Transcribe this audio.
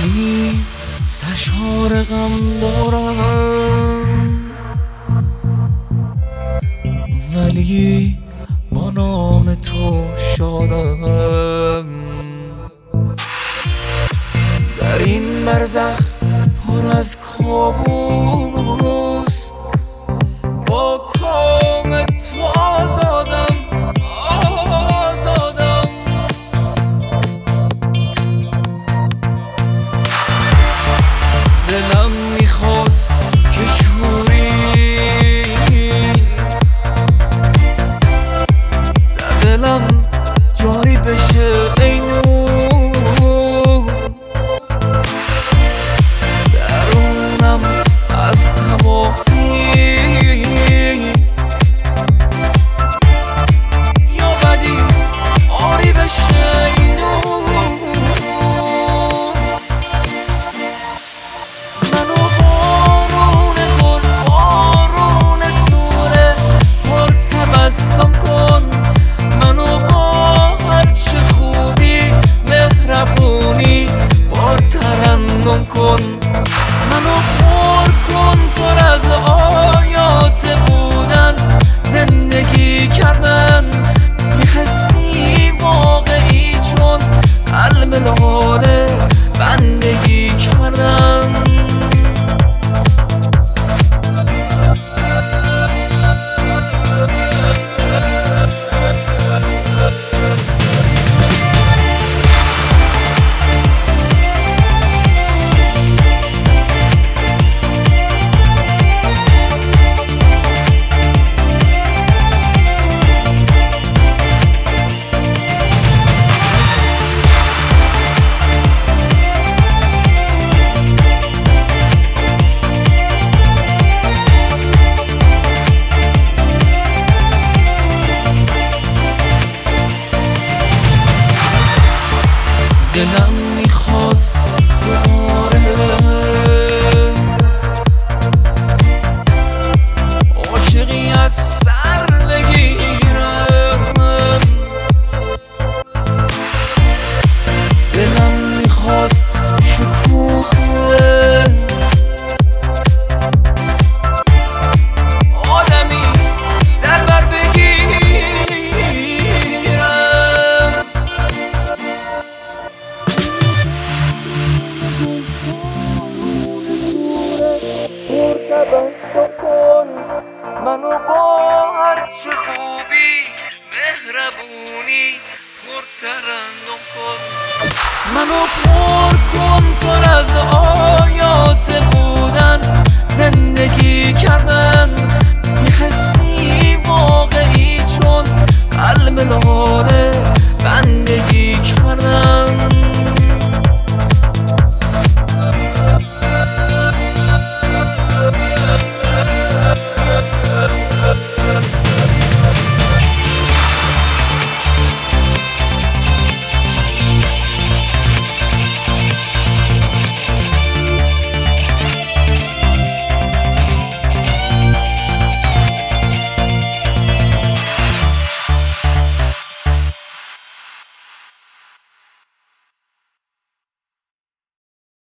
ولی سرشار غم دارم، ولی با نام تو شادم. در این برزخ پر از کابوس، با کام تو آزادم، آزادم. دلم میخواد که شوری در دلم جاری بشه ای نور، درونم از تمامی یا بدی آری بشه ای نور. منو بارون گل، بارون سوره پر تبسم کن، منو با هرچه خوبی مهربونی بار ترنم کن. منو پر کن پر از آیات بودن، زندگی کردن یه حسی واقعی چون قلب لاله بندگی کردن. دلم میخواد دوباره عاشقی از سر بگیرم، دلم میخواد شکوه آدمی در بر بگیرم. تبسم کن، منو با هرچه خوبی مهربونی پر ترنم کن. منو پر کن پر از آیات بودن، زندگی کردن